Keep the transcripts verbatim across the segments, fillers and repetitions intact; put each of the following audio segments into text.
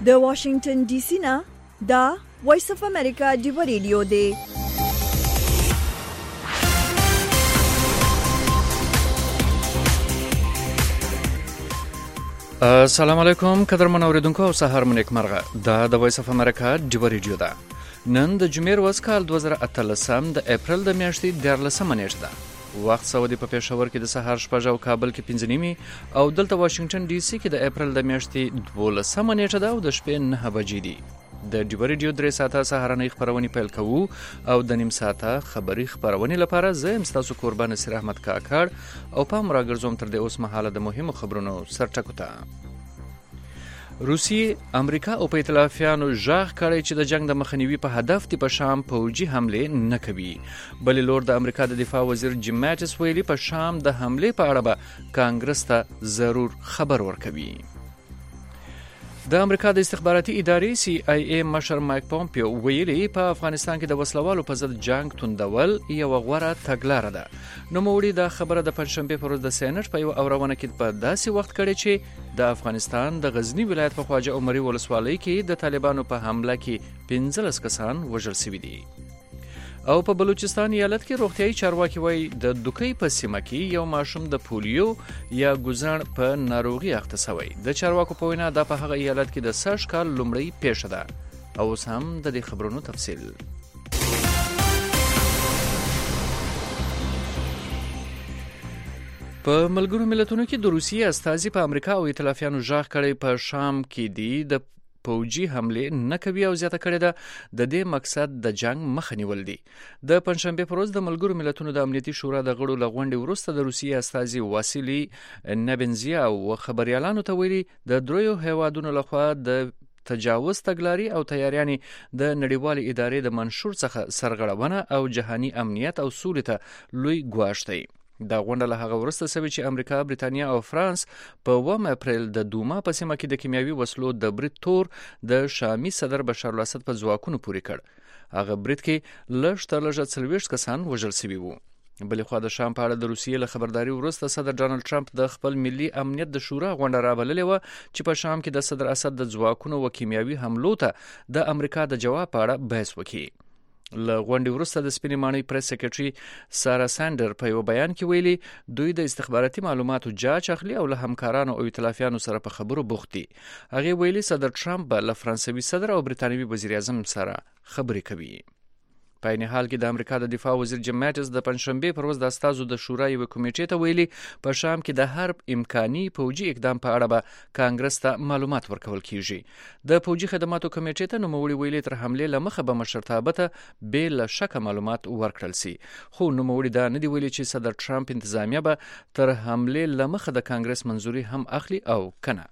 د واشنگټن ډي سي نه دا وایس اف امریکا ډیو ریډیو دی. السلام علیکم قدرمن اوریدونکو او سهار مو نیکمرغه. دا د وایس اف امریکا ډیو ریډیو ده. نن د جمعې ورځ کال دوه زره اتلسم د اپریل د میاشتې دیارلسمه نیټه ده. وخت سعودي په پېښور کې د سهار شپږ او کابل کې پنځه نیمې او دلته واشنگټن ډي سي کې د اپریل د میاشتې دولسمه نیټه ده او د شپې نهه بجې دي. د ډیو ریډیو درې ساعته سهارنۍ خبرونه پیل کوو او د نیم ساعته خبري خبرونه لپاره زه ام تاسو قربان نصیر احمد کاکړ او پام راګرځوم تر د اوس مهاله د مهمو خبرونو سرټکو ته. روسیې، امریکا او په ائتلافیانو ژغ کړی چې د جنگ د مخنیوي په هدف دی په شام پوجي حمله نه کوي. بلې لور د امریکا د دفاع وزیر جیم ماټس ویلي په شام د حمله په اړه به کانګرس ته ضرور خبر ورکوي. د امریکا د استخباراتي ادارې سی آی ای مشر مایک پومپیو ویلي په افغانستان کې د وسلوالو په ضد جنگ توندول یو غوره تګلاره ده. نوموړي دا خبره د پنځشنبه پر ورځ د سېنات په یو اورونه کې په داسې وخت کړې چې د افغانستان د غزنی ولایت په خواجه عمري ولسوالۍ کې د طالبانو په حمله کې پنځلس کسان وژل شوي دي. او په بلوچستان ایالت کې روغتيایي چارواکي وایي د دوکۍ په سیمه کې یو ماشوم د پولیو یا ګوزڼ په ناروغي اخته شوی. د چارواکو په وینا دا په هغه ایالت کې د سږ کال لومړی پیښه ده. او اوس هم د دې خبرونو تفصیل. په ملګرو ملتونو کې د روسیې استازي په امریکا او ائتلافیانو ژغ کړی په شام کې دی د پوجي حمله نه کوي او زیاته کړې ده د دې مقصد د جنگ مخه نیول دي. د پنځشنبه پر ورځ د ملګرو ملتونو د امنیتي شورا د غړو لغونډې وروسته د روسیې استازي واسیلی نبنزیا او خبريالانو ته ویلي د دریو هیوادونو لخوا د تجاوز تګلاري او تیاریانې د نړیوالې ادارې د منشور څخه سرغړونه او جهاني امنیت او سولې ته لوی ګواښ دی. دا غونډه له هغه وروسته شوې چې امریکا، بریتانیا او فرانس په اووم اپریل د دوما په سیمه کې د کیمیاوي وسلو د برید تور د شامي صدر بشار الاسد په ځواکونو پورې کړ. هغه برید کې لږ تر لږه څلوېښت کسان وژل شوي وو. بلې خوا د شام په اړه د روسیې له خبرداري وروسته صدر ډانلډ ټرمپ د خپل ملي امنیت د شورا غونډه رابللې وه چې په شام کې د صدر اسد د ځواکونو و کیمیاوي حملو ته د امریکا د جواب په اړه بحث وکړي. له غونډې وروسته د سپینې ماڼۍ پریس سکرټري سارا سانډر په یو بیان کې ویلي دوی د استخباراتي معلوماتو جاج اخلي او له همکارانو او ائتلافیانو سره په خبرو بوخت دي. هغه ویلي صدر ټرمپ به له فرانسوي صدر او بریتانوي وزیر اعظم سره خبرې کوي. په عین حال کې د امریکا د دفاع وزیر جیم ماټس د پنځشنبه پر ورځ د استازو د شورا یو کمیټې ته ویلي په شام کې د هر امکاني پوجي اقدام په اړه به کانګرس ته معلومات ورکول کیږي. د پوجي خدماتو کمیټې ته نوموړي ویلي تر حمله لمخه به مشرتابه ته بې له شکه معلومات ورکړل سي. خو نوموړي دا نه دی ویلي چې صدر ټرمپ انتظامیه به تر حمله لمخه د کانګرس منظوري هم اخلي او کنه.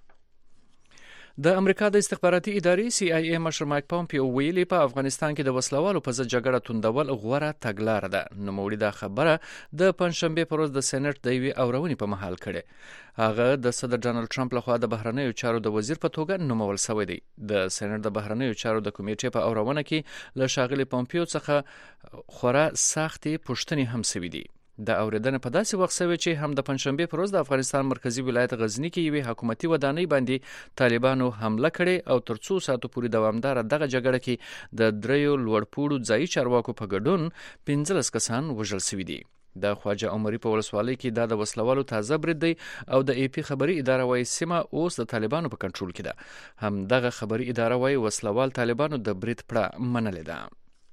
د امریکا د استخباراتي ادارې سی آی ای مشر مایک پومپیو ویلي په افغانستان کې د وسلوالو په ضد جګړه توندول غوره تګلاره ده. نوموړي دا خبره د پنځشنبه پر ورځ د سېنات د یوې اورونې په مهال کړې. هغه د صدر ډانلډ ټرمپ لخوا د بهرنیو چارو د وزیر په توګه نومول شوی دی. د سېنات د بهرنیو چارو د کمیټې په اورونه کې له ښاغلي پومپیو څخه خورا سختې پوښتنې هم شوي دي. د اوریدنه په داسې وخت شوی چې هم د پنځشنبه پر ورځ د افغانستان مرکزی ولایت غزنی کې یوې حکومتي ودانۍ باندې طالبانو حمله کړې او تر څو ساعتو پورې دوامدار دغه جګړه کې د دریو لوړپوړو ځایي چارواکو په ګډون پنځلس کسان وژل شوي دي. د خواجه عمري په ولسوالۍ کې دا د وسلوالو تازه برید دی او د ای پی خبري اداره وايي سیمه اوس د طالبانو په کنټرول کې ده. هم دغه خبري اداره وايي وسلوال طالبانو د برید پړه منلې ده.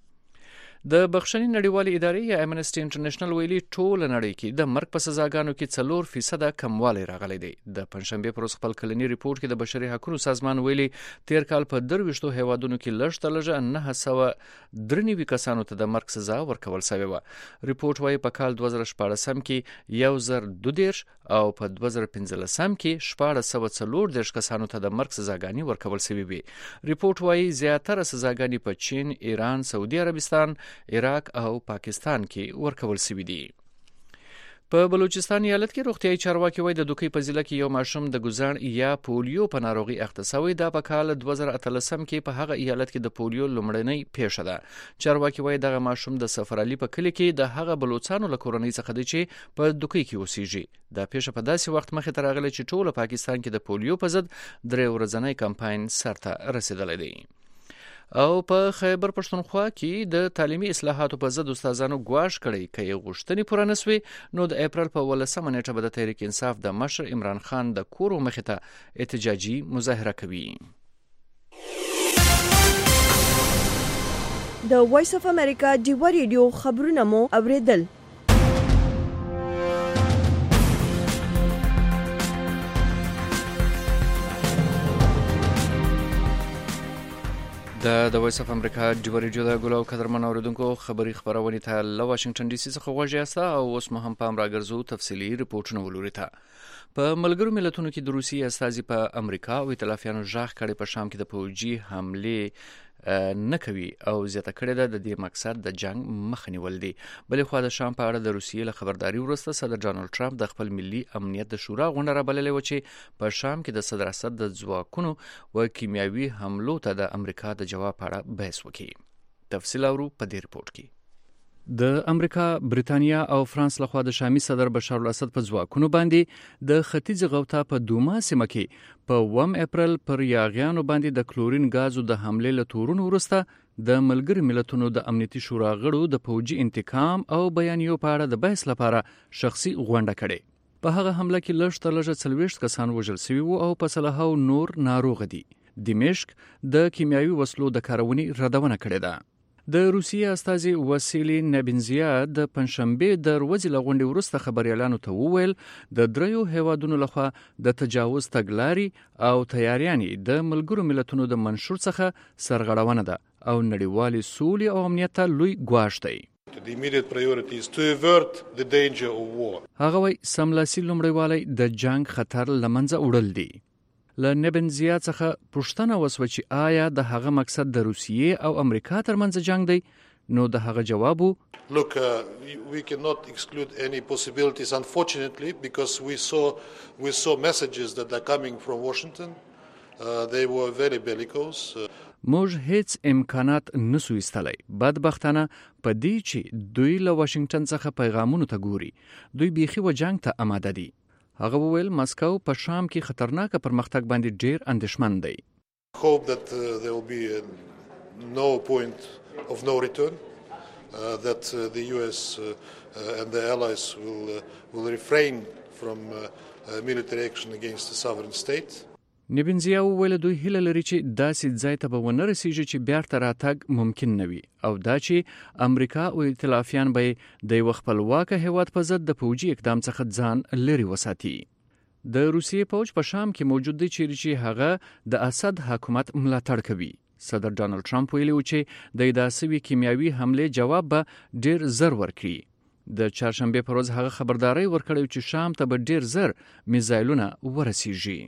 د بخښنې نړیوالې ادارې یا امنسټي انټرنیشنل ویلي ټول نړۍ کې د مرګ په سزاګانو کې څلور فیصده کموالی راغلی دی. د پنځشنبه پر ورځ خپل کلنی ریپورت کې د بشري حقوقو سازمان ویلي تیر کال په درویشتو هیوادونو کې لږ تر لږه نهه سوه درې نوي کسانو ته د مرګ سزا ورکول شوې وه. ریپورت وایي په کال دوه زره شپاړسم کې یو زر دوه دېرش او په دوه زره پنځلسم کې شپاړس سوه څلور دېرش کسانو ته د مرګ سزاګانې ورکول شوې وې. ریپورت وایي زیاتره سزاګانې په چین، ایران، سعودي عربستان، عراق او پاکستان کې ورکول شوي دي. په بلوچستان ایالت کې روغتیايي چارواکي وایي د دوکۍ په ضلع کې یو ماشوم د ګوزڼ یا پولیو په ناروغي اخته شوی. دا په کال دوه زره اتلسم کې په هغه ایالت کې د پولیو لومړنۍ پیښه ده. چارواکي وایي دغه ماشوم د سفر علي په کلی کې د هغه بلوچستانو له کورنۍ څخه دی چې په دوکۍ کې اوسېږي. دا پیښه په داسې وخت مخې ته راغله چې ټول پاکستان کې د پولیو په ضد درې ورځنی کمپاین سرته رسیدلی دی. او په خیبر پښتونخوا کې د تعلیمي اصلاحاتو په ضد استادانو ګواښ کړی چې غوښتنې پوره نشوي نو د اپریل په ولسمه نیټه به د تحریک انصاف د مشر عمران خان د کور مخې ته احتجاجي مظاهره کوي. د وایس اف امریکا ډیوا ریډیو خبرونه مو اوریدل. د د وایس اف امریکا ډیوا ریډیو د ګلو قدرمن اوریدونکو خبري خبرونه ته له واشنگټن ډي سي څخه غوږی یاست او اوس مو هم پام راګرځو تفصيلي ریپورتونه ولوري ته. په ملګرو ملتونو کې د روسي استازي په امریکا او ائتلافیانو ژغ کړي په شام کې د فوجي حمله نه کوي او زیاته کړې ده د دې مقصد د جنگ مخه نیول دي. بلې خو د شام په اړه د روسیې له خبرداري وروسته صدر ډانلډ ټرمپ د خپل ملي امنیت د شورا غونډه رابللې و چې په شام کې د صدر اسد د ځواکونو و کیمیاوي حملو ته د امریکا د جواب په اړه بحث وکړي. تفصیل اورو په دې ریپورت کې. د امریکا، بریتانیا او فرانس لخوا د شامي صدر بشار الاسد په ځواکونو باندې د ختیځ غوطه په دوما سیمه کې په اووم اپریل پر یاغیانو باندې د کلورین غازو د حمله له تورونو وروسته د ملګرو ملتونو د امنیتي شورا غړو د فوجي انتقام او بیانیو په اړه د بحث لپاره شخصي غونډه کړې. په هغه حمله کې لږ تر لږه څلوېښت کسان وژل شوي وو او په سلهاو نور ناروغ دي. دمشق د کیمیاوي وسلو د کارونې ردونه کړې ده. د روسیې استازي واسیلی نبینزیا د پنځشنبه د ورځې له غونډې وروسته خبريالانو ته وویل د دریو هیوادونو لخوا د تجاوز تګلاري او تیاریانې د ملګرو ملتونو د منشور څخه سرغړونه ده او نړیوالې سولې او امنیت ته لوی ګواښ دی. The immediate priority is to avert the danger of war. هغه وایي سملاسي لومړیوالی د جنگ خطر لمنځه وړل دي. له نبنزیا څخه پوښتنه وسوه چې آیا د هغه مقصد د روسیې او امریکا ترمنځ جنگ دی نو د هغه جواب Look, uh, we cannot exclude any possibilities unfortunately because we saw we saw messages that are coming from Washington. Uh, they were very bellicose. موږ هیڅ امکانات نسو ایستلی. بدبختانه په دې چې دوی له واشنگټن څخه پیغامونو ته ګوري دوی بیخي و جنگ ته آماده دي. هغه وویل مسکو په شام کې خطرناک پرمختګ باندې ډیر اندېښمن دی. Hope that uh, there will be uh, no point of no return, uh, that uh, the U S uh, uh, and the allies will uh, will refrain from uh, uh, military action against the sovereign state. نبینزیا وویل دوی هیله لري چې داسې ځای ته به ونه رسیږي چې بیرته راتګ ممکن نه وي او دا چې امریکا او ائتلافیان به د یو خپلواکه هیواد په ضد د فوجي اقدام څخه ځان لري وساتي. د روسیې فوج په شام کې موجود دی چې هغه د اسد حکومت ملاتړ کوي. صدر ډانلډ ټرمپ ویلي و چې د داسې کیمیاوي حمله جواب به ډیر زر ورکړي. د چهارشنبه پر ورځ هغه خبرداري ورکړی چې شام ته به ډیر زر میزایلونه ورسیږي.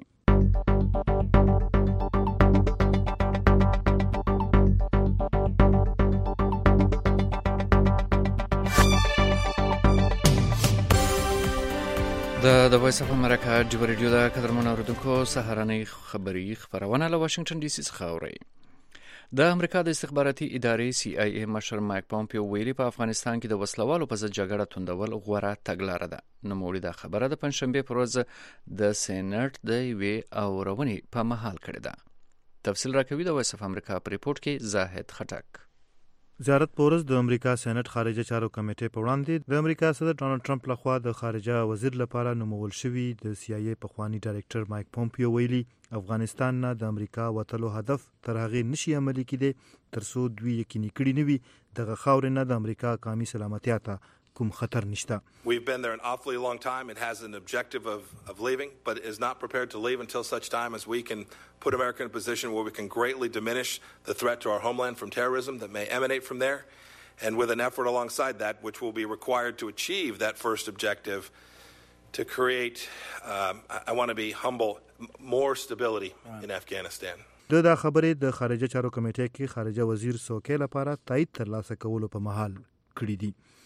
د د وایس اف امریکا ډیوا ریډیو د قدرمن اوریدونکو سهارنۍ خبري خبرونه له واشنگټن ډي سي څخه اوري. د امریکا د استخباراتي ادارې سی آی ای مشر مایک پومپیو ویلي په افغانستان کې د وسلوالو په ضد جګړه توندول غوره تګلاره ده. نوموړي دا خبره د پنځشنبه پر ورځ د سېنات د یوې اورونې په مهال کړې ده. تفصیل راکوي د وایس اف امریکا په ریپورت کې زاهد خټک. زیارت پورز د امریکا سېنات خارجه چارو کمیټې په وړاندې د امریکا صدر ډانلډ ټرمپ لخوا د خارجه وزیر لپاره نومول شوی د سی آی ای پخوانی ډایرکټر مایک پومپیو ویلي افغانستان نه د امریکا وتلو هدف تر هغه نشي عملي کېدی ترڅو دوی یقیني کړي نه وي دغه خاورې نه د امریکا قومي سلامتیا ته کوم خطر نشته. We've been there an awfully long time. It has an objective of, of leaving, but is not prepared to leave until such time as we can put America in a position where we can greatly diminish the threat to our homeland from terrorism that may emanate from there, and with an effort alongside that, which will be required to achieve that first objective, to create, um, I, I want to be humble, more stability right. in Afghanistan. د دا خبرې د خارجه چارو کمیټې کې خارجه وزیر سوکې لپاره تایید ترلاسه کولو په محل کړی دي.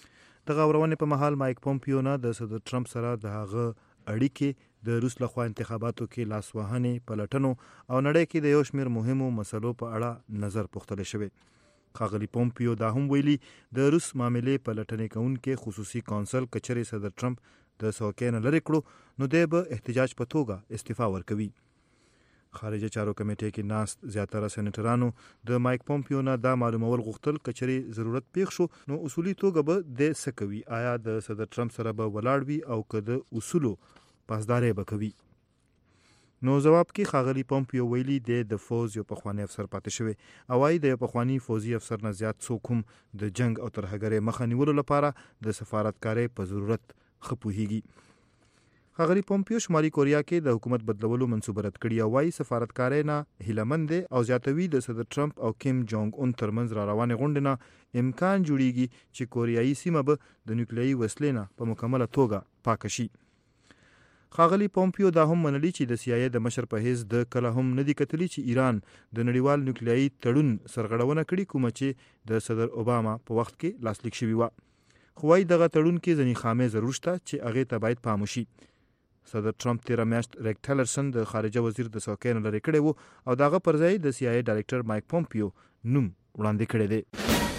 دغه ورونې په مهال مایک پومپیو نه د صدر ټرمپ سره د هغه اړیکې د روس لخوا انتخاباتو کې لاسوهنې پلټنو او نړۍ کې د یو شمېر مهمو مسلو په اړه نظر پوښتل شوی. ښاغلي پومپیو دا هم ویلي د روس معاملې پلټنې کوونکې خصوصي کونسل کچرې صدر ټرمپ د څوکۍ نه لرې کړو نو دی به احتجاج په توګه استعفا ورکوي. خارجه چارو کمیټې کې ناست زیاتره سېنیټرانو د مایک پومپیو نه دا معلومول غوښتل کچرې ضرورت پیښ شو نو اصولي توګه به د څه کوي، آیا د صدر ټرمپ سره به ولاړ وي او که د اصولو پاسداري به کوي. نو جواب کې ښاغلي پومپیو ویلي دی د فوز یو پخوانی افسر پاتې شوی او وايي د یو پخوانی فوزي افسر نه زیات څوک هم د جنگ او ترهګرۍ مخه نیولو لپاره د سفارتکارۍ په ضرورت ښه پوهیږي. ښاغلي پومپیو شمالي کوریا کې د حکومت بدلولو منصوبه رد کړې او وايي سفارتکارۍ نه هیلهمند دی او زیاتوي د صدر ټرمپ او کیم جونګ اون ترمنځ را روانې غونډې نه امکان جوړیږي چې کوریایي سیمه به د نیوکلیایي وسلې نه په مکمله توګه پاکه شي. ښاغلي پومپیو دا هم منلي چې د سی آی ای د مشر په حیث د کله هم نه دي کتلي چې ایران د نړیوال نیوکلیایي تړون سرغړونه کړې کومه چې د صدر اوباما په وخت کې لاسلیک شوې وه. خو وايي دغه تړون کې ځینې خامې ضرور شته چې هغې ته باید پام وشي. صدر ټرمپ تیره میاشت ریک ټیلرسن د خارجه وزیر د څوکۍ نه لرې کړی و او د هغه پر ځای د سی آی ای ډایرکټر مایک پومپیو نوم وړاندې کړی دی.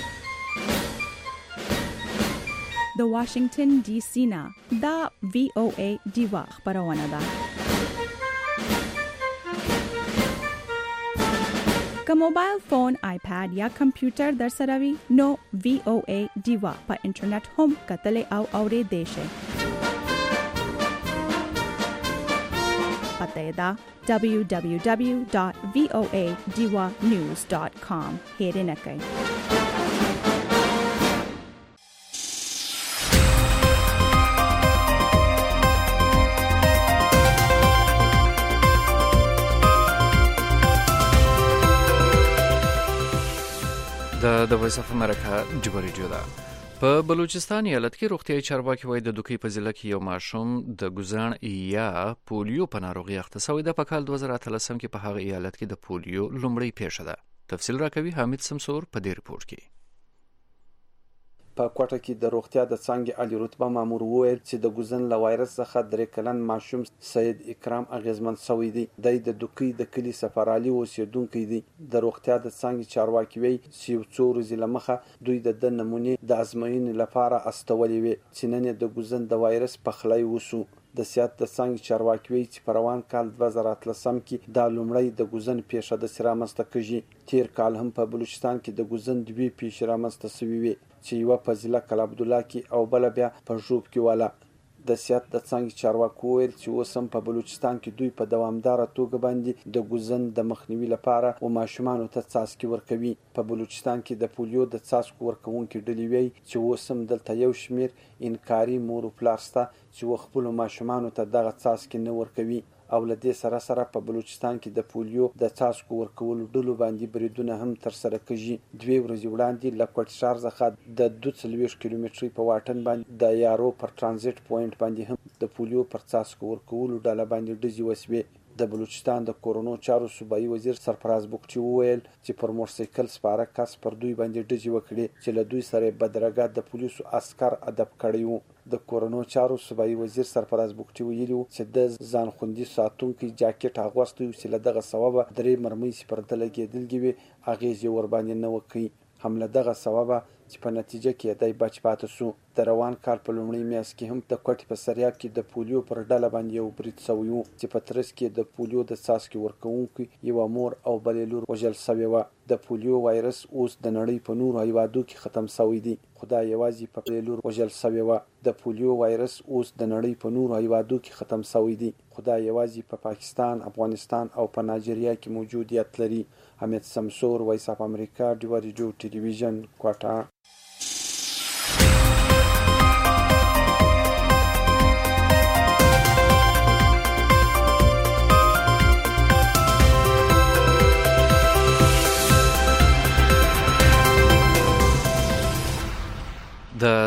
د واشنگټن ډي سي نه دا وی او ای دیوا خبرونه ده. که موبایل فون، آیپاد یا کمپیوټر در سره وي نو وی او ای دیوا په انټرنیټ هم کتلی او اورېدی شئ. پته یې ده دبلیو دبلیو دبلیو ډاټ وی او ای دیوا نیوز ډاټ کام. هیرینه کوئ. د وایس اف امریکا ډیو ریډیو ده. په بلوچستان ایالت کې روغتیايي چارواکي وایي د دوکۍ په ضلع کې یو ماشوم د ګوزڼ یا پولیو په ناروغي اخته شوی ده. په کال دوه زره اتلسم کې په هغه ایالت کې د پولیو لومړی پیښه ده. تفصیل راکوي حامد سمسور په دې ریپورت کې. په کوټه کې د روغتیا د څانګې عالی رتبه مامور وویل چې د ګوزن له وایرس څخه درې کلن ماشوم سید اکرام اغیزمن شوی دی. د د دوکۍ د کلی سفرالي اوسیدونکو دی. د روغتیا د څانګې چارواکي وی چې یو څو ورځې لمخه دوی د نمونې د ازموینې لپاره استولې وي چې نن د ګوزن د وایرس په خلای وسو. د سیاست د څانګې چارواکي وی چې په روان کال دوه زره اتلسم کې دا لومړی د ګوزن پیښه د سرامسته کېږي. تیر کال هم په بلوچستان کې د ګوزن دوی پیښه رامسته شوې وي چې یو په ضلع کل عبدالله کې او بل بیا په ژوب کې والا. د سیاست د څانګې چارواکو ویل چې اوس هم په بلوچستان کې دوی په دوامداره توګه باندې د ګوزن د مخنیوي لپاره او ماشومانو ته څاڅکي ورکوي. په بلوچستان کې د پولیو د څاڅکو ورکوونکو ډلې وی چې اوس هم دلته یو شمیر انکاري مور او پلار شته چې خپل ماشومانو ته دغه څاڅکي نه ورکوي. او لدې سره سره په بلوچستان کې د پولیو د څاڅکو ورکولو ډلو باندې بریدونه هم تر سره کېږي. دوی ورځې وړاندې له کوټ ښار څخه د دوه څلوېښت کیلومترۍ په واټن باندې د یارو پر ترانزیت پوینټ باندې هم د پولیو پر څاڅکو ورکولو ډله باندې ډزې وسوې. د بلوچستان د کورونو چارو صوبایي وزیر سرفراز بوکچي وویل چې پر موټرسایکل سپاره کس پر دوی باندې ډزې وکړي چې له دوی سره بدرګه د پولیسو عسكر ادب کړی وو. د کورونو چارو صوبایي وزیر سرفراز بوکچي ویلي چې د ځان خوندي ساتونکو جاکټ اغوستي چې له دغه سبب درې مرمۍ پر د لګېدل کېږي اغیز ور باندې نه وکړي. هم له دغه سبب چې په نتیجه کې دای بچ پاتې شو. د روان کال په لومړۍ میاشت کې هم د کوټې په سریاب کې د پولیو پر ډله باندې یو برید شوی و چې په ترڅ کې د پولیو د څاڅکي ورکوونکو یو مور او بلې لور وژل شوې وه. د پولیو وایرس اوس د نړۍ په نورو هیوادو کې ختم شوی دی. خدای یوازې په بلې لور وژل شوې وه. د پولیو وایرس اوس د نړۍ په نورو هیوادو کې ختم شوی دی. خدای یوازې په پاکستان، افغانستان او په نایجیریا کې موجودیت لري. حمید سمسور، وایس اف امریکا، ډیو ریډیو ټلویزیون، کوټه. د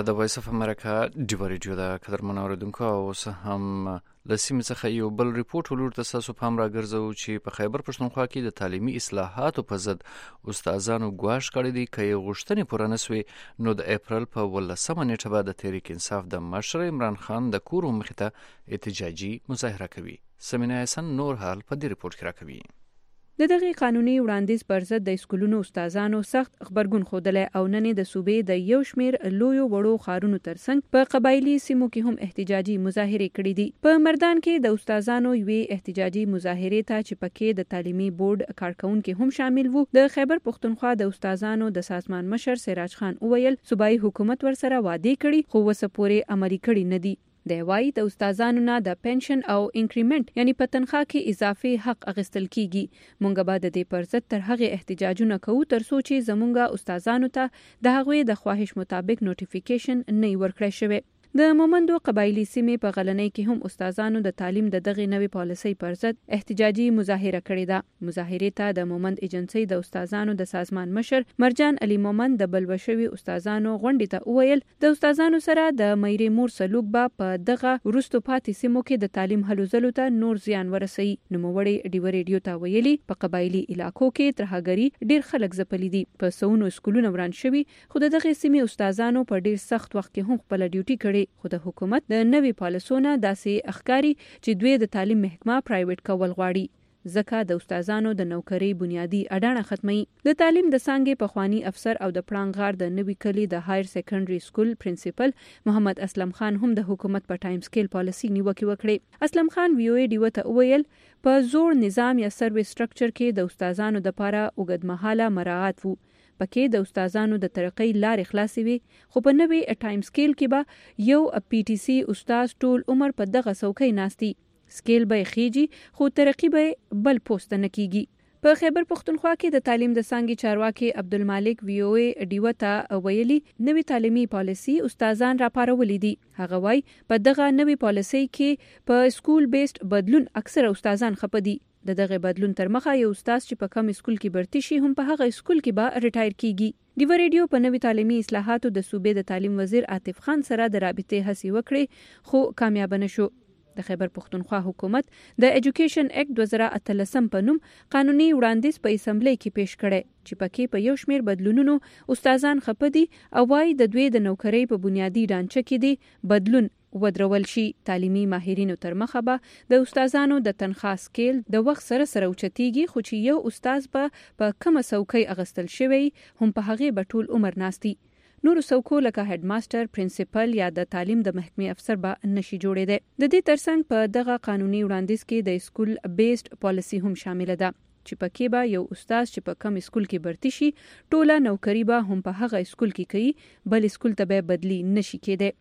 د وایس اف امریکا ډیو ریډیو د قدرمنو اوریدونکو اوس هم لسیم څخه یو بل ریپورت ولور تاسو په هم راګرځو چې په خیبر پښتونخوا کې د تعلیمي اصلاحاتو په ضد استادانو ګواښ کړی دی چې غوښتنې پوره نشوي نو د اپریل په ولسمه نیټه به د تحریک انصاف د مشر عمران خان د کور مخې ته احتجاجي مظاهره کوي. سمینه حسن نور حال په دې ریپورت کې راکوي. د دغه قانوني وړاندیز پر ضد د اسکولونو استادانو سخت خبرګون ښودلی او نن د صوبې د یو شمیر لویو وړو ښارونو ترڅنګ په قبایلي سیمو کې هم احتجاجي مظاهرې کړې دي. په مردان کې د استادانو یوې احتجاجي مظاهرې ته چې پکې د تعلیمي بورډ کارکونکو هم شامل وو د خیبر پښتونخوا د استادانو د سازمان مشر سراج خان وویل صوبایي حکومت ورسره وعده کړي خو وسه پورې عملي کړي نه دي. د وای د استادانو نه د پنشن او انکریمنت یعنی په تنخواه کې اضافي حق اخیستل کیږي. مونږ به د دې پر ضد تر هغه احتجاجونه کوو تر څو چې زمونږ استادانو ته د هغوی د خواهش مطابق نوټیفیکیشن نه ورکړی شوی. د مومندو قبایلی سیمې په غلنۍ کې هم استادانو د تعلیم د دغه نوې پالیسۍ پر ضد احتجاجي مظاهره کړې ده. مظاهرې ته د مومند ایجنسی د استادانو د سازمان مشر مرجان علي مومند د بلوشوي استادانو غونډې ته وویل د استادانو سره د مېری مور سلوک به په دغه ورستو پاتې سیمو کې د تعلیم هلوځلو ته نور زیان ورسوي. نوموړی ډیو ریډیو ته ویلي په قبایلی علاقو کې ترهګری ډیر خلک ځپلي دي. په سونو سکولونو وران شوي خو دغه سیمې استادانو په ډیر سخت وخت کې هم خپل ډیوټي کړي. خو د حکومت د نوې پالیسونه داسې اخکاری چې دوی د تعلیم محکمه پرایویټ کول غواړي ځکه د استادانو د نوکری بنیادی اډانه ختمي. د تعلیم د څانګې پخوانی افسر او د پړانګار د نوې کلی د هایر سیکنډري سکول پرنسپل محمد اسلم خان هم د حکومت په ټایم سکیل پالیسی نیوکه وکړه. اسلم خان وی او ای ډیو ته وویل په زوړ نظام یا سرویس سټرکچر کې د استادانو د لپاره اوږدمهاله مراعات وو. پکې د استادانو د ترقۍ لارې خلاصې وي خو په نوې ټایم سکیل کې به یو پی ټی سی استاد ټول عمر په دغه څوکۍ ناستي. سکیل به خېږي خو ترقی به بل پوسټ نه کیږي. په خیبر پښتونخوا کې د تعلیم د څانګې چارواکي عبدالمالک وی او ای ډیو ته ویلي نوې تعلیمي پالیسی استادان راپارولې دي. هغه وای په دغه نوې پالیسی کې په سکول بیسډ بدلون اکثر استادان خپه دي. د دغه بدلون تر مخه یو استاد چې په کم سکول کې برتی شي هم په هغه سکول کې به ریټایر کیږي. ډیو ریډیو په نوې تعلیمي اصلاحاتو د صوبې د تعلیم وزیر عاطف خان سره د رابطې هڅې وکړې خو کامیاب نشو. د خیبر پښتونخوا حکومت د ایجوکیشن اکټ دوه زره اتلسم په نوم قانوني وړاندیز په اسمبلی کې پیښ کړي چې پکې په یو شمیر بدلونونو استادان خپه دي او وايي د دوی د نوکری په بنیادی ډانچه کې دي بدلون ودرول شي. تعلیمي ماهرینو تر مخه به د استادانو د تنخواه سکیل د وخت سره سره اوچتیږي خو چې یو استاد به په کومه څوکۍ اغستل شوی هم په هغه به ټول عمر ناستي. نورو څوکو لکه هډ ماستر، پرنسپل یا د تعلیم د محکمې افسر به نشي جوړېدی. د دې ترڅنګ په دغه قانوني وړاندیز کې د سکول بیسډ پالیسی هم شامل ده چې پکې به یو استاد چې په کم سکول کې برتی شي ټوله نوکری به هم په هغه سکول کې کوي بل سکول ته به بدلی نشي کېدی.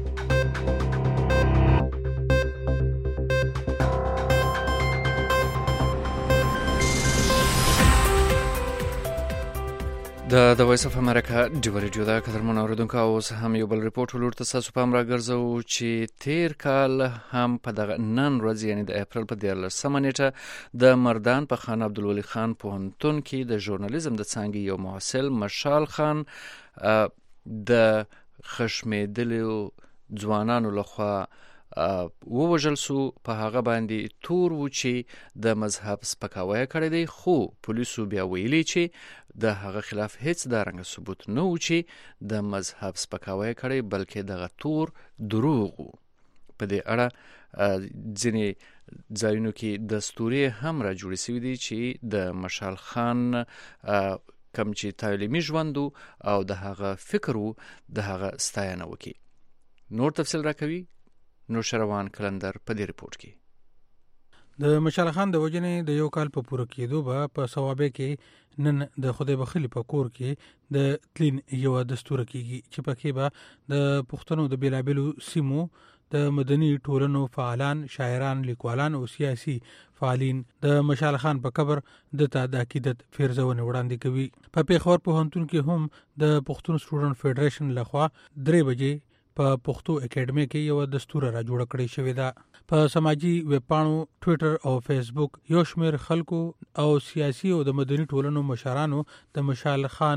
د د وایس اف امریکا ډیو ریډیو دا قدرمن اوریدونکو اوس هم یو بل ریپورت ولور تاسو په امر راګرځو چې تیر کال هم په دغه نن ورځ یعنی د اپریل په دیارلسمه نیټه د مردان په خان عبدالولي خان پوهنتون کې د ژورنالیزم د څانګې یو محصل مشال خان د خشمېدلو ځوانانو لخوا ووژل سو. په هغه باندې تور و چې د مذهب سپکاوی کړی دی خو پولیسو بیا ویلي چې د هغه خلاف هیڅ د رنګ ثبوت نه و چې د مذهب سپکاوی کړی بلکې دغه تور دروغ و. په دې اړه ځینې ځایونو کې دستوري هم را جوړې شوي دي چې د مشال خان کم چې تعلیمي ژوند او د هغه فکر و د هغه ستاینه وکړي. نور تفصیل راکوي نوشروان کلندر په دې ریپورت کې. د مشال خان د وجنې د یو کال په پوره کېدو به په ثوابه کې نن د خدای بخښلي په کور کې د تلین یو دستور کېږي چې پکې به د پښتنو د بیلابلو سیمو د مدني ټولنو فعالان، شاعران، لیکوالان او سیاسي فعالین د مشال خان په قبر د تا د عقیدت فرضونه وړاندې کوي. په پیښور پوهنتون کې هم د پښتون سټوډنټ فدریشن لخوا درې بجې په پښتو اکیډمي کې یو دستور را جوړ کړی شوی دا. په سماجی ویب پاڼو، ټوئیټر او فیسبوک یو شمیر خلکو او سیاسي او د مدني ټولنو مشرانو د مشال خان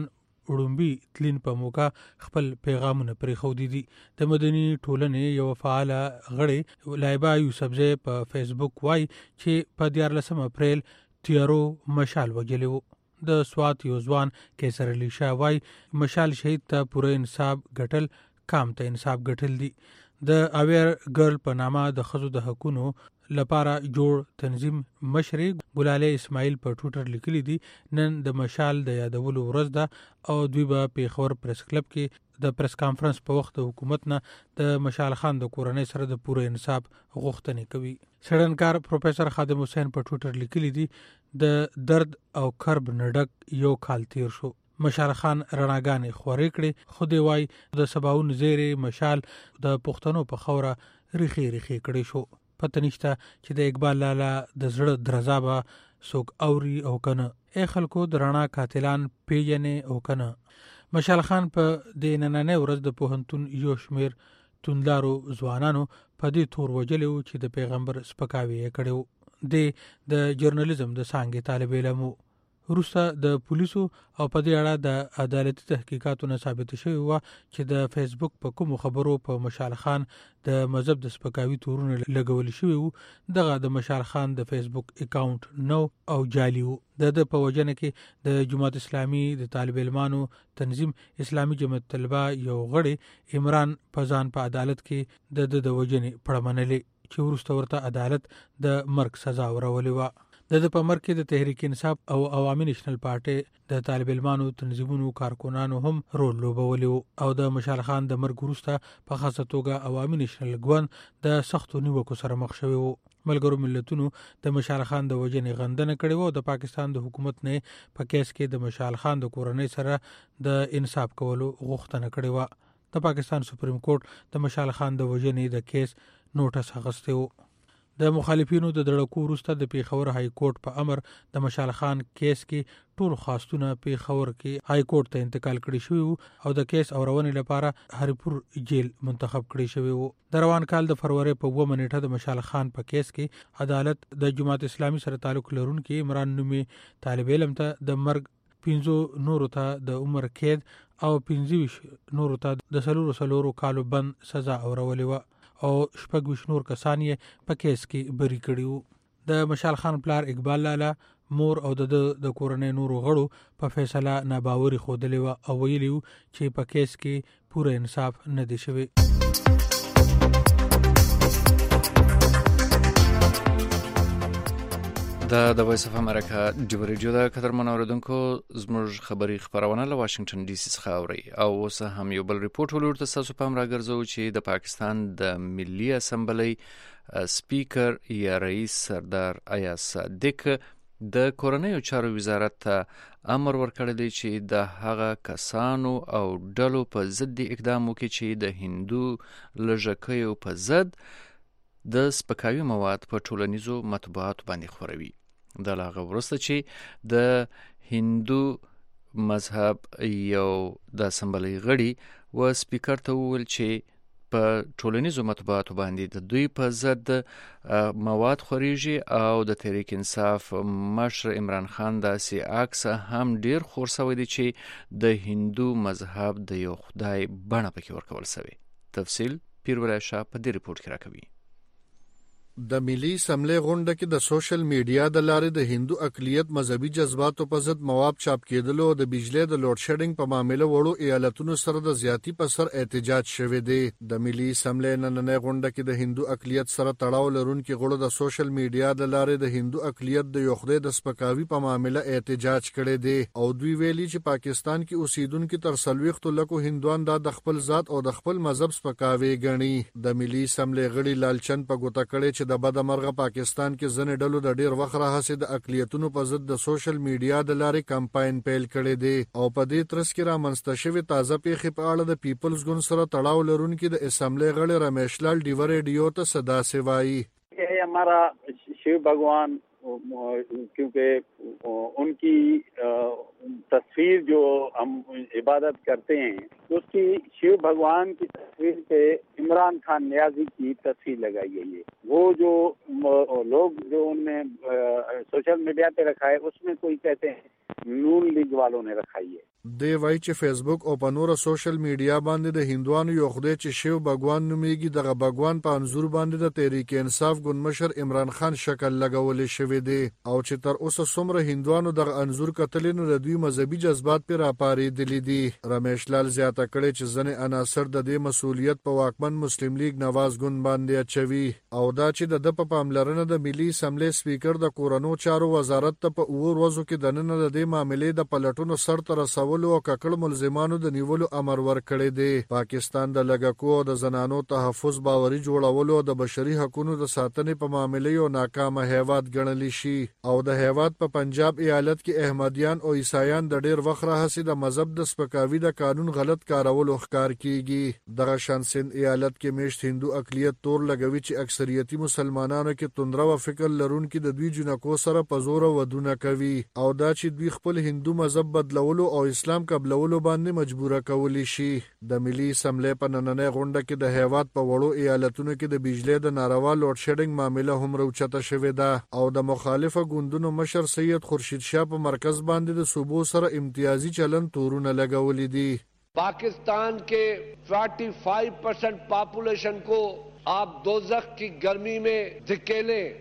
وړومبي تلین په موقع خپل پیغامونه پرېښودي دي. د مدني ټولنې یو فعاله غړې لایبا یوسفزی په فیسبوک وایي چې په دیارلسم اپریل تیارو مشال وجلی و. د سوات یو ځوان کیسر علي شاه وایي مشال شهید ته پوره انصاف ګټل کام ته انصاف ګټل دي. د اویر ګرل په نامه د ښځو د حقونو لپاره جوړ تنظیم مشرې ګلاله اسماعیل په ټویټر لیکلي دي نن د مشال د یادولو ورځ ده او دوی به پیښور پریس کلب کې د پریس کانفرنس په وخت د حکومت نه د مشال خان د کورنۍ سره د پوره انصاف غوښتنې کوي. څېړنکار پروفیسر خادم حسین په ټویټر لیکلي دي د درد او کرب نډک یو کال تیر شو. مشال خان رڼاګانې خورې کړې خو دی وای د سباون زیرې مشال د پښتنو په خوره ریخي ریخي کړې شو. پته نشته چې د اقبال لالا د زړه درزا به څوک اوري او کنه. ای خلکو د رڼا قاتلان پیژنې او کنه. مشال خان په د نننۍ ورځ د پوهنتون یو شمیر توندلارو ځوانانو په دې تور وجلې و چې د پیغمبر سپکاوی یې کړی و. دی د جرنالیزم د څانګې طالب علم و. وروسته د پولیسو او په دې اړه د عدالتي تحقیقاتو نه ثابت شوی و چې د فیسبوک په کومو خبرو په مشال خان د مذهب د سپکاوي تورونه لګول شوي وو. دغه د مشال خان د فیسبوک اکاونټ نو او جعلي وو. د د په وجنه کې د جماعت اسلامي د طالب علمانو تنظیم اسلامي جماعت طلبه یو غړي عمران پزان په عدالت کې د د وجنې پړه منلې چې وروسته ورته عدالت د مرګ سزا ورولې و. د د په مرګ کې د تحریک انصاف او عوامي نېشنل پارټي د طالب علمانو تنظیمونو کارکونانو هم رول لوبولی او د مشال خان د مرګ وروسته په خاصه توګه عوامي نېشنل ګوند د سختو نیوکو سره مخ شوی وو. ملګرو ملتونو د مشال خان د وجنې غندنه کړې وو. د پاکستان د حکومت نه په کیس کې د مشال خان د کورنۍ سره د انصاف کولو غوښتنه کړې و. د پاکستان سپریم کورټ د مشال خان د وجنې د کیس نوټس اخیستی و. د مخالفینو د دړکو وروسته د پیښور های کورټ په امر د مشال خان کیس کې ټول خواستونه پیښور کې های کورټ ته انتقال کړي شوی او د کیس اورونې لپاره هریپور جیل منتخب کړي شوی وو. د روان کال د فروری په اووه نیټه د مشال خان په کیس کې عدالت د جماعت اسلامي سره تعلق لرونکي عمران نومي طالب علم ته د مرګ، پنځو نورو ته د عمر قید او پنځه نورو ته د سلورو سلورو کالو بند سزا اورولې و او شپږ ویشت نور کسان یې په کیس کې بری کړي وو. د مشال خان پلار اقبال لالا، مور او د د کورنۍ نورو غړو په فیصله ناباوري ښودلې وه او ویلي وو چې په کیس کې پوره انصاف نه دی شوی. دا د وایس اف امریکا ډیو ریډیو د قدرمن اوریدونکو زموږ خبری خبرونه له واشنگټن ډي سي څخه اوري او اوس هم یو بل ریپورت ولورته تاسو پام راګرځو چې د پاکستان د ملي اسمبلی سپیکر یا رئیس سردار ایاز صادق د کورنیو چارو وزارت ته امر ورکړی دی چې د هغه کسانو او ډلو په ضد اقدام وکړي چې د هندو لږکیو په ضد د سپکاوي مواد په ټولنیزو مطبوعاتو باندې خوروي. د هغه وروسته چې د هندو مذهب یو د اسمبلی غړي و سپیکر ته وویل چې په ټولنیزو مطبوعاتو باندې د دوی په ضد مواد خوريږي او د تحریک انصاف مشر عمران خان داسې عکس هم ډیر خور شوی دی چې د هندو مذهب د یو خدای بڼه پکې ورکول شوی. تفصیل پیرولای شاه په دې ریپورت کې راکوي. د ملي اسمبلی غونډه کې د سوشل میډیا د لارې د هندو اقلیت مذهبي جذباتو په ضد مواد چاپ کېدلو او د بجلی د لوډ شیډینګ په معاملې وړو ایالتونو سره د زیاتی په سر احتجاج شوی دی. د ملي اسمبلی نننۍ غونډه کې د هندو اقلیت سره تړاو لرونکي غړو د سوشل میډیا د لارې د هندو اقلیت د یو خدای د سپکاوي په معاملې احتجاج کړی دی او دوی ویلي چې پاکستان کې اوسیدونکو تر څلوېښتو لکو هندوان د خپل ذات او د خپل مذهب سپکاوي ګڼي. د ملي اسمبلی غړي لالچن په ګوته کړی چې د بد مرغه پاکستان کې ځنې ډلو د ډیر وخت راهیسې د اقلیتونو په ضد د سوشل میډیا د لارې کمپاین پیل کړی دی او په دې ترڅ کې رامنځته شوې تازه پیښې په اړه د پیپلز ګوند سره تړاو لرونکي د اسمبلی غړي رمیش لال ډیو ریډیو ته صدا سوایي. یہ ہمارا شیو بھگوان کیونکہ ان کی تصویر جو ہم عبادت کرتے ہیں اس کی شیو بھگوان کی تصویر پہ عمران خان نیازی کی تصویر لگائی گئی ہے वो जो लोग जो उनने social media पे रखा है उसमें कोई कहते हैं नून लीग वालों ने रखाई है. دی وای چې فیسبوک او په نور سوشل میډیا باندې د هندوانو یو خدای چې شیو بګوان نومیږي دغه بګوان په انزور باندې د تحریک انصاف ګوندمشر عمران خان شکل لګولې شوی دی او چې تر اوسه څومره هندوانو دغه انزور کتل نو د دوی مذهبي جذبات پر راپارېدلي دي. رمیش لال زیاته کړي چې ځنې عناصر د دې مسؤلیت په واکمن مسلم لیگ نواز ګوند باندې اچوي او دا چې د په پاملرنه د ملي اسمبلی سپیکر د کورونو چارو وزارت ته په اور ورځو کې د نن د دې معاملې د پلټونو سر تر رسولو او ککړ ملزمانو د نیولو امر ورکړی دی. پاکستان د لګکو او د زنانو تحفظ باوري جوړولو او د بشري حقوقو د ساتنې په معاملې یو ناکامه هیواد ګڼلی شي او د هیواد په پنجاب ایالت کې احمدیان او عیسایان د ډیر وخت راهیسې د مذهب د سپکاوي د قانون غلط کارولو ښکار کیږي. دغه شان سند ایالت کې میشت هندو اقلیت تور لګوي چې اکثریتي مسلمانانو کې توندره او فکر لرونکي د دوی جنکو سره په زور ودونه کوي او دا چې دوی خپل هندو مذهب بدلولو او اسلام قبلولو باندې مجبوره کولی شي. د ملي اسمبلی په نننۍ غونډه کې د هیواد په وړو ایالتونو کې د بجلی د ناروا لوډ شیډینګ معامله هم راوچته شوې ده او د مخالفه ګوندونو مشر سید خورشید شاه په مرکز باندې د صوبو سره امتیازي چلن تورونه لګولې دي. पाकिस्तान के पैंतालीस परसेंट पॉपुलेशन को आप दोजख की गर्मी में धकेलें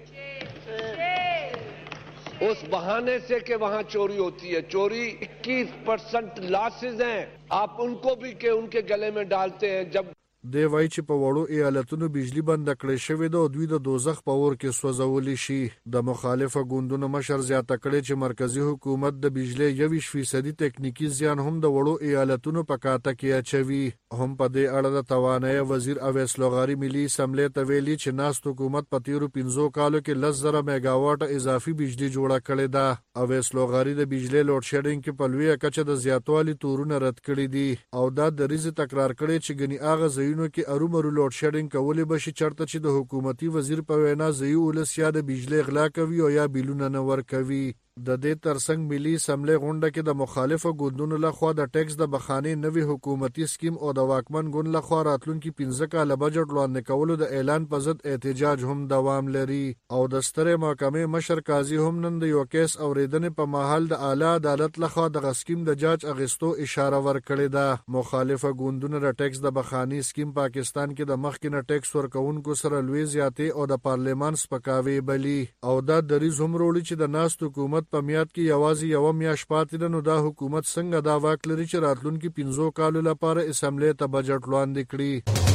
उस बहाने से कि वहां चोरी होती है. चोरी इक्कीस परसेंट लॉसेज हैं, आप उनको भी के उनके गले में डालते हैं. जब دی وای چې په وړو ایالتونو بجلی بند کړې شوې ده او دوی د دوزخ په اور کې سوځولي شي. د مخالفه ګوندونو مشر زیاته کړي چې مرکزی حکومت د بجلی یویش فیصدي تکنیکی زیان هم د وړو ایالتونو په کاته کې اچوي. هم په دې اړه د توانایي وزیر اویس لوغاري ملي اسمبلی ته ویلي چې ناست حکومت په تیرو پنځو کالو کې لس زره میگاواټ اضافي بجلی جوړه کړې ده. اویس لوغاري د بجلی لوډ شیډینګ کې په لویه کچه د زیاتوالي تورونه رد کړي دي او دا د ریزه تکرار کړي چې ګني اغه زینو کې ارومرو لوډ شیډینګ کولی بشي چرته چې د حکومتي وزیر په وینا ځایي ولس یا د بجلی غلا کوي او یا بیلونه نه ورکوي. د دې ترڅنګ ملي اسمبلی غونډه کې د مخالفه ګوندونو لخوا د ټیکس د بخانې نوي حکومتي سکیم او د واکمن ګوند لخوا راتلونکي پنځه کاله بجټ وړاندې کولو د اعلان په ضد احتجاج هم دوام لري او د سترې محکمې مشر قاضي هم نن د یو کیس اوریدنې په محل د اعلی عدالت لخوا د سکیم د جاج اغستو اشاره ورکړې ده. مخالفه ګوندونو د ټیکس د بخانې سکیم پاکستان کې د مخکینه ټیکس ورکونکو سره لوی زیاتې او د پارلیمان سپکاوي بلی او دا دریز هم وروړي چې د ناست حکومت په میاد کې یوازې یو میاشت پاتې ده نو دا حکومت څنګه دا واک لري چې راتلونکي پنځو کالو لپاره اسمبلی ته بجټ وړاندې کړي.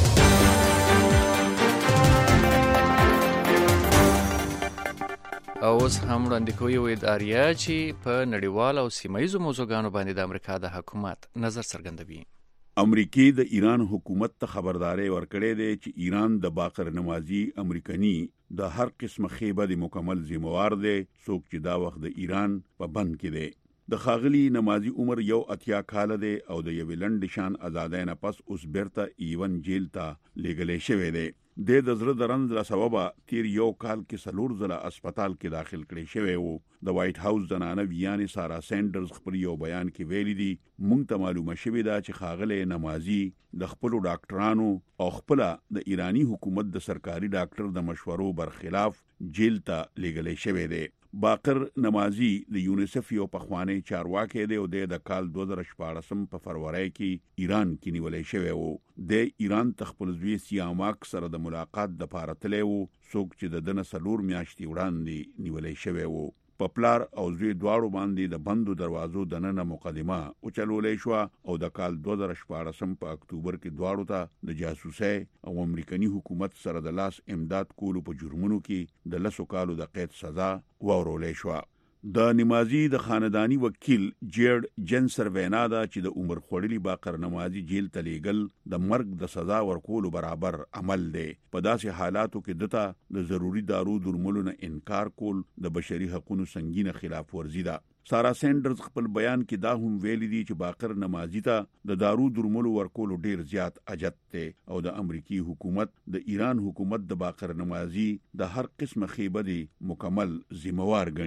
او اوس هم وړاندې کوي وید آریا چې په نړیوال او سیمایي موضوعګانو باندې د امریکا د حکومت نظر څرګندوي. امریکای د ایران حکومت ته خبرداري ورکړې ده چې ایران د باقر نمازي امریکایي د هر قسمه خیبه د مکمل ذمہوار دی څوک چې دا وخت د ایران په بند کې دی. د خاغلی نمازي عمر یو اتیا کال دی او د یو لند شان آزادۍ نه پس اوس بیرته ایون جیل ته لګلې شوی دی. د د زړه درند له سببه تیر یو کال کې سلور ځله هسپتال کې داخل کړي شوی وو. د وایټ هاوس زنانه ویانې سارا سینډرز خپل یو بیان کې ویلي دي مونږ ته معلومه شوې ده چې خاغلی نمازي د خپل ډاکټرانو او خپل د ایرانی حکومت د سرکاري ډاکټر د مشورو برخلاف جیل ته لګلې شوی دی. باقر نمازي د یونیسف یو پخوانی چارواکي دی او د کال دوه هزار شپاړس په فروری کې ایران کې نیولې شوی وو. د ایران تخپل زوی سیاماک سره د ملاقات د پاره تللی وو څوک چې د دنه سلور میاشتې وړاندې نیولې شوی وو. په پلار او زوی دواړو باندې د بندو دروازو د نن مقدمه او چلولې شو او د کال دوه هزار شپاړس په اکتوبر کې دواړو ته د جاسوسي او امریکایي حکومت سره د لاس امداد کولو په جرمونو کې د لسو کالو د قید سزا ورولې شو. د نمازي د خاندانی وکیل جیرد جنسر وینا دا چې د عمر خوړلی باقر نمازي جیل ته لیږل د مرګ د سزا ورکولو برابر عمل دی. په داسې حالاتو کې دته د ضروری دارو درملو نه انکار کول د بشري حقوقو سنگینه خلاف ورزي ده. سارا سینډرز خپل بیان کې دا هم ویلي دي چې باقر نمازي ته د دارو درملو ورکولو ډیر زیات اجت دی او د امریکای حکومت د ایران حکومت د باقر نمازي د هر قسمه خیبه دی مکمل ذمہوار غني.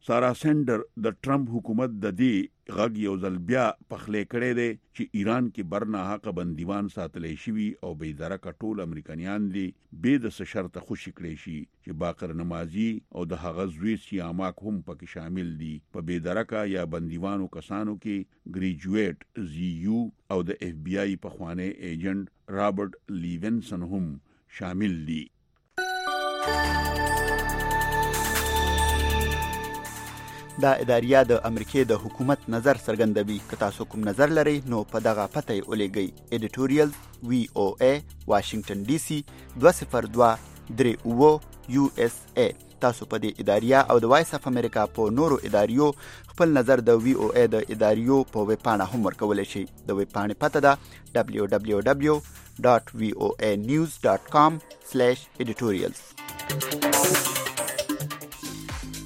سارا سینډر د ټرمپ حکومت د دې غږ یو ځل بیا پخلې کړي دي چې ایران کې برنا حق بندیوان ساتلې شوی او بې درکه ټول امریکایان دي به د شرط خوشی کړي شي چې باقر نمازي او د هغه زوی سیاماک هم پکې شامل دي په بې درکه یا بندیوانو کسانو کې ګریجویټ زی یو او د اف بی آی په خوانه ایجنټ رابرټ لیونسن هم شامل دي. دا اداریه د امریکای د حکومت نظر څرګندوي. که تاسو کوم نظر لرئ نو په دغه پته یې ولېږئ. ایډیټوریال وی او ای واشنگټن ډي سي دوه صفر دوه درې اوه یو اس ای. تاسو په دې اداریه او د وایس اف امریکا په نورو اداریو خپل نظر د وی او ای د اداریو په ویب پاڼه هم ورکولی شئ. د ویب پاڼې پته ده دبلیو دبلیو دبلیو ډاټ وی او ای نیوز ډاټ کام سلیش ایډیټوریالز.